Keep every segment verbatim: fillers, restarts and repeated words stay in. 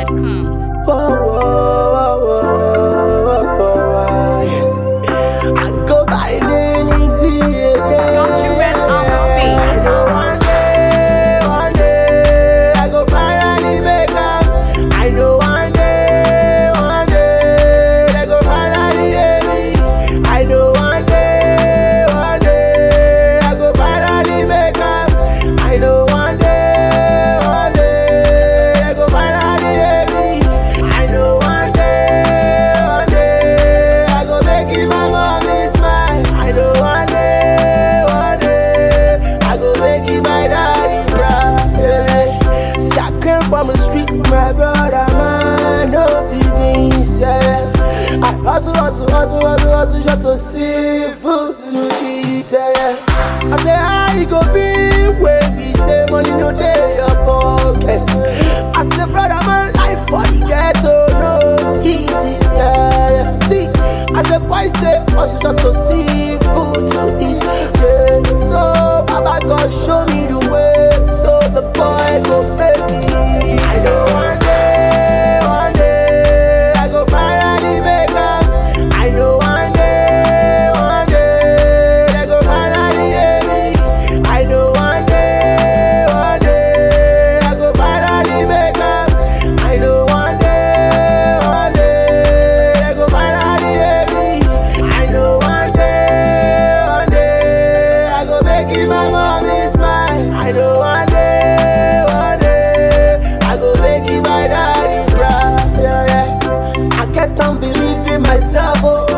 dot com. Whoa, whoa, whoa, whoa, whoa, whoa, yeah. I go by the name Nixie, yeah, yeah. Don't you run on the beat. I know one day, one day, I go finally make up. I know one day, one day, they go finally hear me. I know one day, one day, I go finally make up. I know one day, one day, they go finally hear me. I know one day, one day, I go make it my mommy smile. I know one day, one day, I go make it my daddy proud. Yeah. See, I came from the street with my brother, man, no beans, yeah. I hustle, hustle, hustle, hustle, hustle, just to see food to eat, yeah. I say, how you go be when we say money no day your pocket? I say, brother, man, life for the ghetto, no easy, yeah, yeah. See, I say, boys, they hustle just to see food to eat, yeah. So, Baba God show me the way, so the boy go make it. I know one day, one day, I go finally make up. I know one day, one day, they go finally hear me. I know one day, one day, I go finally make up. I know one day, one day, they go finally hear me. I know one day, one day, I go make it my mommy smile. I know one day, one day, I go make it my daddy proud. Yeah, yeah. I can't believe in myself,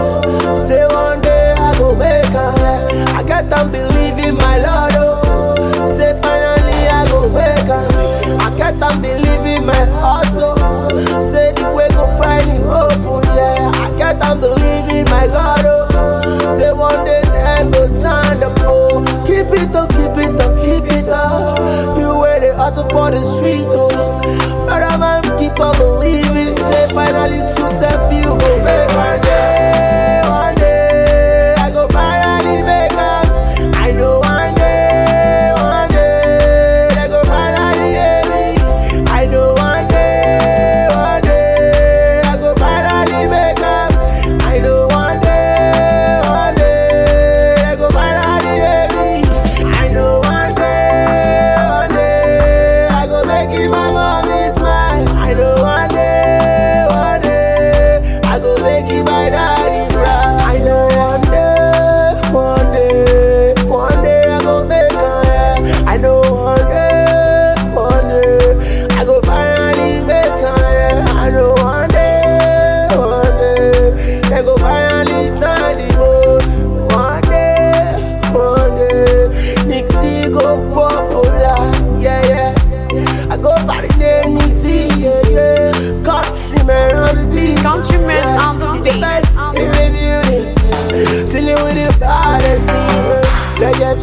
oh. Say one day I go make her, yeah. I can't believe in my Lord, oh. Say finally I go make her. I can't believe in my hustle. Say the way go find you open, yeah. I can't believe in my God, oh. Say one day they go sign the pole. Keep it up, keep it up, keep it up. You where they hustle for the street, oh. Brother man, keep on believing. Say finally to self you go make one day, one day, I go finally make up. I know one day, one day, they go finally hear me. I know one day, one day, I go finally make up. I know one day, one day, they go finally hear me. I know one day, one day, I go make it my mommy smile. I know one day, one day, I go make it my daddy proud. I know one day, one day, one day I go make her, yeah. I know one day, one day, I go finally make her, yeah. I know one day, one day, they go finally sign the road. One day, one day, Nixie go popular, yeah, yeah. I go by the name Nixie, yeah, yeah. Countryman on the beat. Countryman on the The beat. best in the beauty. Chillin' with the baddest scene. Legend,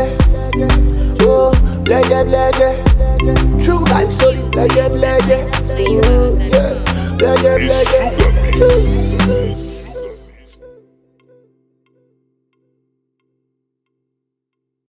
legend. Oh, legend, legend. True life story. Legend, legend. Yeah, legend, legend.